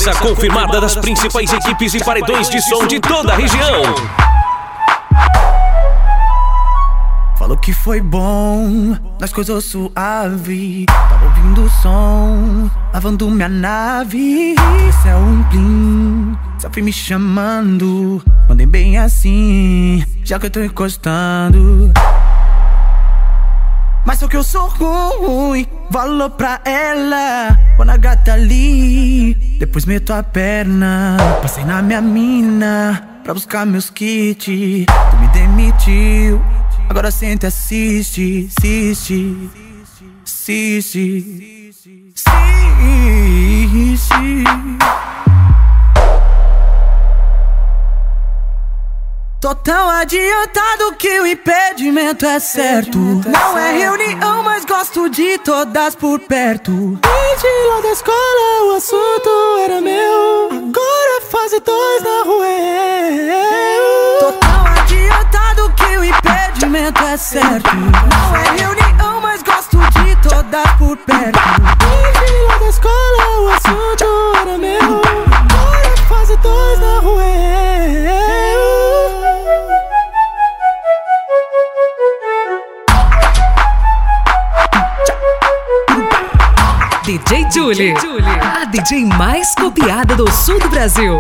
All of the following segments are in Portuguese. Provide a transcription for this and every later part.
Presença confirmada das principais equipes e paredões de som de toda a região. Falou que foi bom, nós coisou suave. Tava ouvindo o som, lavando minha nave. Esse é um plim, só fui me chamando. Mandei bem assim, já que eu tô encostando. Mas só que eu sou ruim, falou pra ela. Quando a gata ali, depois meto a perna. Passei na minha mina, pra buscar meus kits. Tu me demitiu, agora senta e assiste, assiste, assiste, assiste. Tô tão adiantado que o impedimento é certo. Não é reunião, mas gosto de todas por perto. Desde lá da escola o assunto era meu. Agora fase 2 na rua é eu. Tô tão adiantado que o impedimento é certo. Não é reunião, mas gosto de todas por perto. Desde lá da escola o assunto era meu. Agora fase 2 na rua é eu. DJ Julie, a DJ mais copiada do sul do Brasil.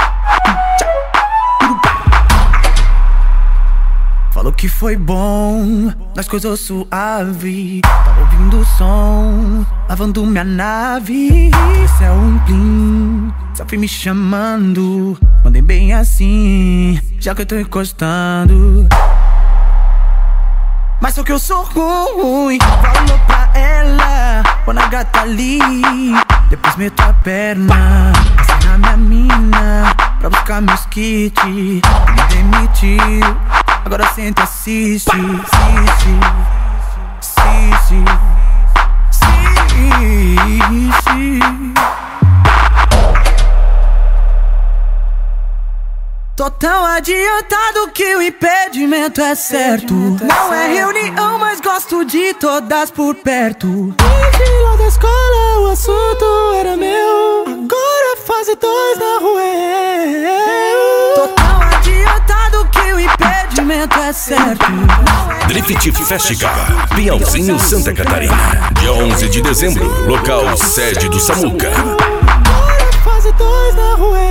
Falou que foi bom, nós coisou suave. Tava ouvindo o som, lavando minha nave. Esse é um plim, só fui me chamando. Mandei bem assim, já que eu tô encostando. Mas só que eu sou ruim, falou pra ela. Quando a gata ali, depois meto a perna. Passei na minha mina, pra buscar meus kits. Me demitiu, agora senta e assiste, assiste, assiste, assiste. Tô tão adiantado que o impedimento é certo. Não é reunião, mas gosto de todas por perto. Desde lá da escola o assunto era meu. Agora fase 2 na rua é eu. Tô tão adiantado que o impedimento é certo. Drift Festival, Piauzinho, Santa Catarina. Dia 11 de dezembro, local sede do Samuca. Agora fase 2 na rua é eu.